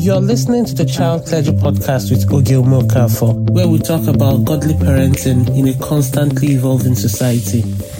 You're listening to the Child Clergy Podcast with Oge Umokafo, where we talk about godly parenting in a constantly evolving society.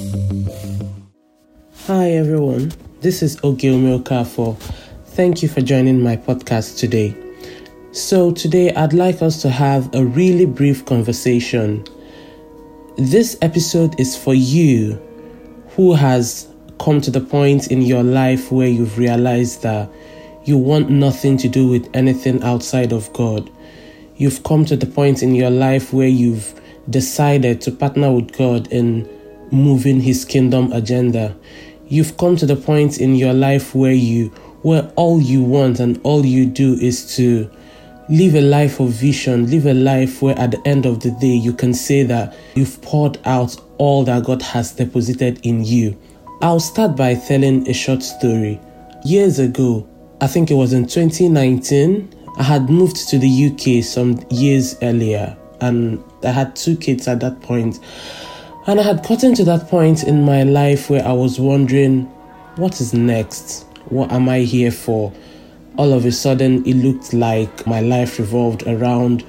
Hi everyone, this is Oge Umokafo. Thank you for joining my podcast today. So today I'd like us to have a really brief conversation. This episode is for you who has come to the point in your life where you've realized that you want nothing to do with anything outside of God. You've come to the point in your life where you've decided to partner with God in moving His kingdom agenda. You've come to the point in your life where all you want and all you do is to live a life of vision, live a life where at the end of the day you can say that you've poured out all that God has deposited in you. I'll start by telling a short story. Years ago, I think it was in 2019, I had moved to the UK some years earlier, and I had 2 kids at that point. And I had gotten to that point in my life where I was wondering, what is next? What am I here for? All of a sudden, it looked like my life revolved around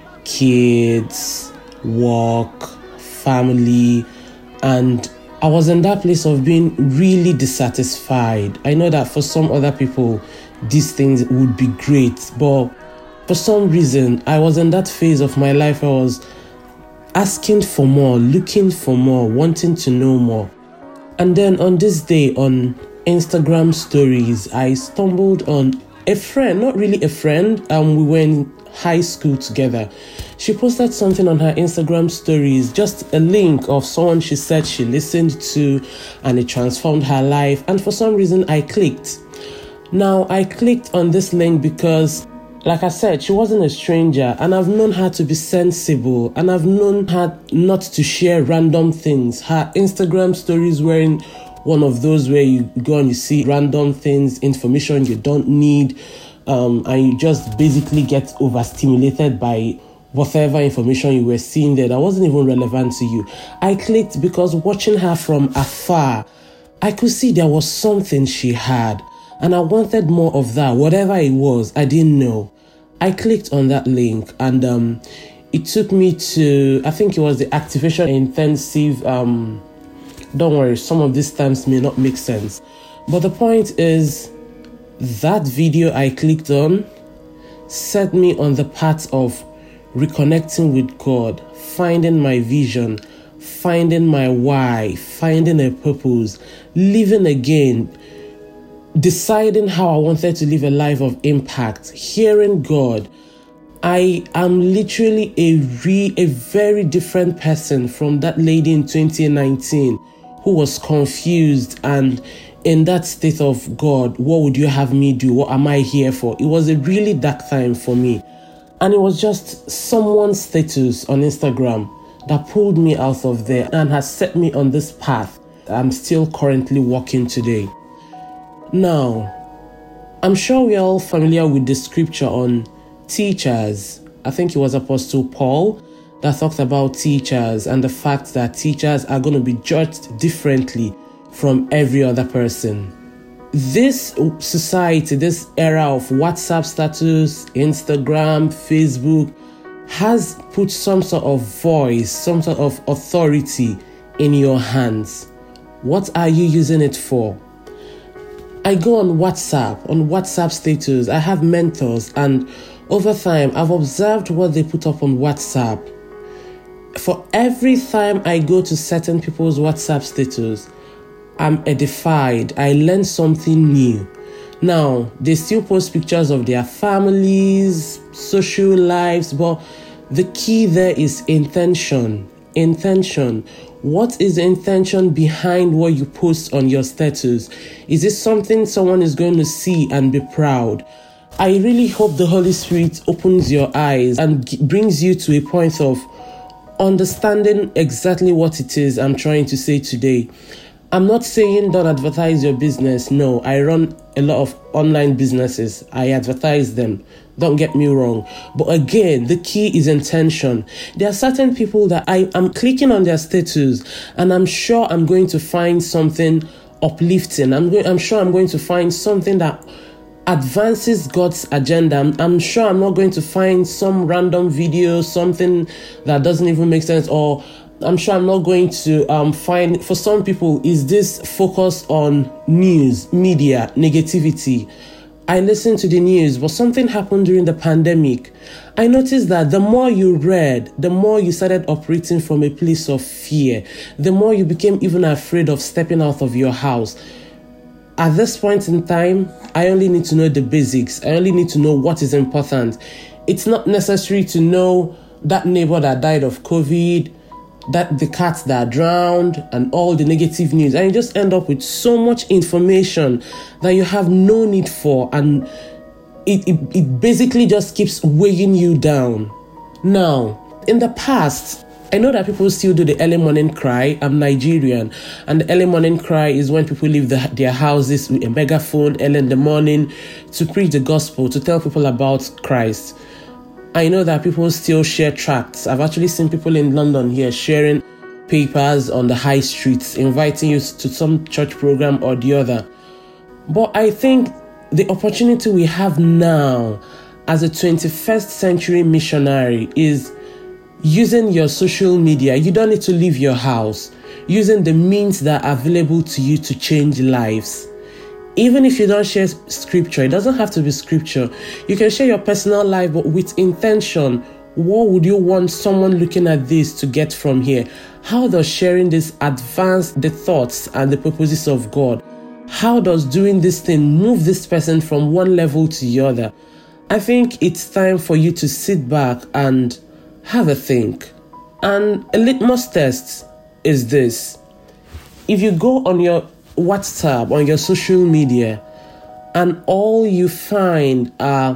kids, work, family, and I was in that place of being really dissatisfied. I know that for some other people, these things would be great, but for some reason, I was in that phase of my life where I was asking for more, looking for more, wanting to know more. And then on this day, on Instagram stories, I stumbled on a friend, not really a friend, we were in high school together. She posted something on her Instagram stories, just a link of someone she said she listened to, and it transformed her life. And for some reason, I clicked. Now, I clicked on this link because, like I said, she wasn't a stranger, and I've known her to be sensible, and I've known her not to share random things. Her Instagram stories weren't one of those where you go and you see random things, information you don't need, and you just basically get overstimulated by whatever information you were seeing there that wasn't even relevant to you. I clicked because watching her from afar, I could see there was something she had, and I wanted more of that. Whatever it was, I didn't know. I clicked on that link, and it took me to, I think it was the activation intensive. Don't worry, some of these terms may not make sense. But the point is, that video I clicked on set me on the path of reconnecting with God, finding my vision, finding my why, finding a purpose, living again, deciding how I wanted to live a life of impact, hearing God. I am literally a very different person from that lady in 2019 who was confused and in that state of, God, what would you have me do? What am I here for? It was a really dark time for me. And it was just someone's status on Instagram that pulled me out of there and has set me on this path I'm still currently walking today. Now, I'm sure we're all familiar with the scripture on teachers. I think it was Apostle Paul that talked about teachers and the fact that teachers are going to be judged differently from every other person. This society, this era of WhatsApp status, Instagram, Facebook, has put some sort of voice, some sort of authority in your hands. What are you using it for? I go on WhatsApp status. I have mentors, and over time, I've observed what they put up on WhatsApp. For every time I go to certain people's WhatsApp status, I'm edified. I learn something new. Now, they still post pictures of their families, social lives, but the key there is intention. Intention. What is the intention behind what you post on your status? Is it something someone is going to see and be proud? I really hope the Holy Spirit opens your eyes and brings you to a point of understanding exactly what it is I'm trying to say today. I'm not saying don't advertise your business. No, I run a lot of online businesses. I advertise them. Don't get me wrong. But again, the key is intention. There are certain people that I am clicking on their status and I'm sure I'm going to find something uplifting. I'm sure I'm going to find something that advances God's agenda. I'm sure I'm not going to find some random video, something that doesn't even make sense, or I'm sure I'm not going to find, for some people, is this focus on news, media, negativity. I listen to the news, but something happened during the pandemic. I noticed that the more you read, the more you started operating from a place of fear, the more you became even afraid of stepping out of your house. At this point in time, I only need to know the basics. I only need to know what is important. It's not necessary to know that neighbor that died of COVID, that the cat that drowned, and all the negative news. And you just end up with so much information that you have no need for, and it basically just keeps weighing you down. Now, in the past, I know that people still do the early morning cry. I'm Nigerian, and the early morning cry is when people leave their houses with a megaphone early in the morning to preach the gospel, to tell people about Christ. I know that people still share tracts. I've actually seen people in London here sharing papers on the high streets, inviting you to some church program or the other. But I think the opportunity we have now as a 21st century missionary is using your social media. You don't need to leave your house. Using the means that are available to you to change lives. Even if you don't share scripture, it doesn't have to be scripture. You can share your personal life, but with intention. What would you want someone looking at this to get from here? How does sharing this advance the thoughts and the purposes of God? How does doing this thing move this person from one level to the other? I think it's time for you to sit back and have a think. And a litmus test is this. If you go on your WhatsApp, on your social media, and all you find are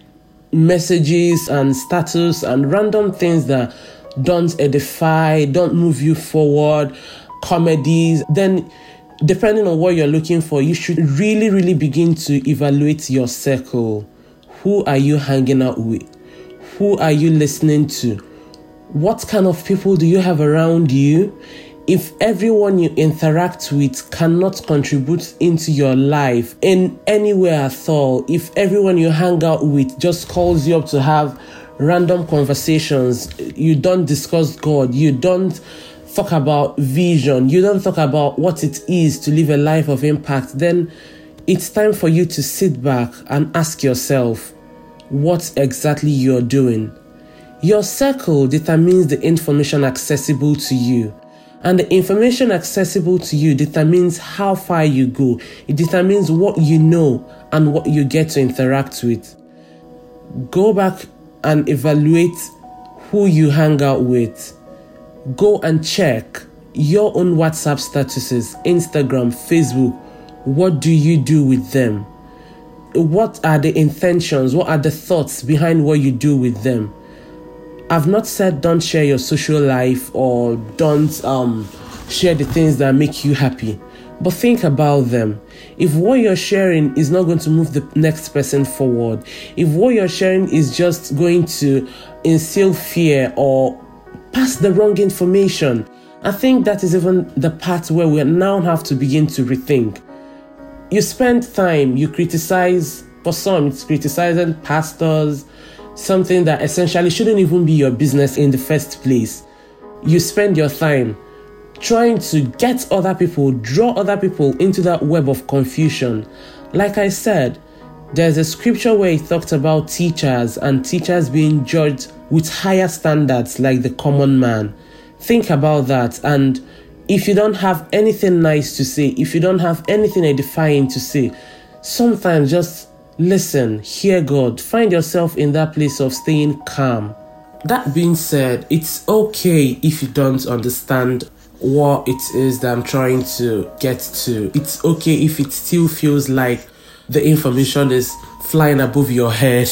messages and status and random things that don't edify, don't move you forward, comedies, then depending on what you're looking for, you should really begin to evaluate your circle. Who are you hanging out with? Who are you listening to? What kind of people do you have around you? If everyone you interact with cannot contribute into your life in any way at all, if everyone you hang out with just calls you up to have random conversations, you don't discuss God, you don't talk about vision, you don't talk about what it is to live a life of impact, then it's time for you to sit back and ask yourself what exactly you're doing. Your circle determines the information accessible to you. And the information accessible to you determines how far you go. It determines what you know and what you get to interact with. Go back and evaluate who you hang out with. Go and check your own WhatsApp statuses, Instagram, Facebook. What do you do with them? What are the intentions? What are the thoughts behind what you do with them? I've not said don't share your social life or don't share the things that make you happy, but think about them. If what you're sharing is not going to move the next person forward, if what you're sharing is just going to instill fear or pass the wrong information, I think that is even the part where we now have to begin to rethink. You spend time, you criticize, for some it's criticizing pastors, something that essentially shouldn't even be your business in the first place. You spend your time trying to get other people, draw other people into that web of confusion. Like I said, there's a scripture where it talked about teachers and teachers being judged with higher standards like the common man. Think about that. And if you don't have anything nice to say, if you don't have anything edifying to say, sometimes just listen, hear God, find yourself in that place of staying calm. That being said, it's okay if you don't understand what it is that I'm trying to get to. It's okay if it still feels like the information is flying above your head.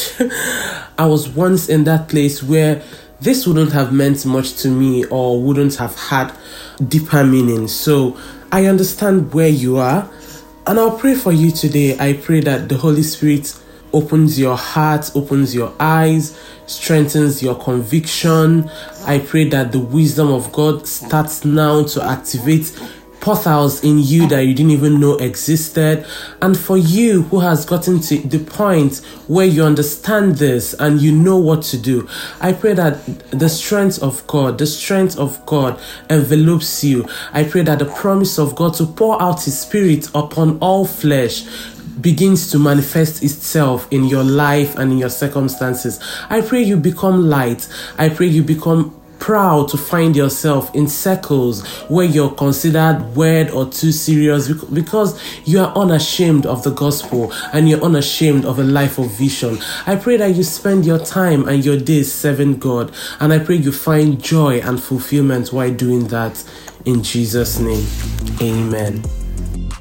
I was once in that place where this wouldn't have meant much to me or wouldn't have had deeper meaning. So I understand where you are. And I'll pray for you today. I pray that the Holy Spirit opens your heart, opens your eyes, strengthens your conviction. I pray that the wisdom of God starts now to activate portals in you that you didn't even know existed. And for you who has gotten to the point where you understand this and you know what to do, I pray that the strength of God envelopes you. I pray that the promise of God to pour out His Spirit upon all flesh begins to manifest itself in your life and in your circumstances. I pray you become light. I pray you become proud to find yourself in circles where you're considered weird or too serious, because you are unashamed of the gospel and you're unashamed of a life of vision. I pray that you spend your time and your days serving God, and I pray you find joy and fulfillment while doing that. In Jesus' name, amen.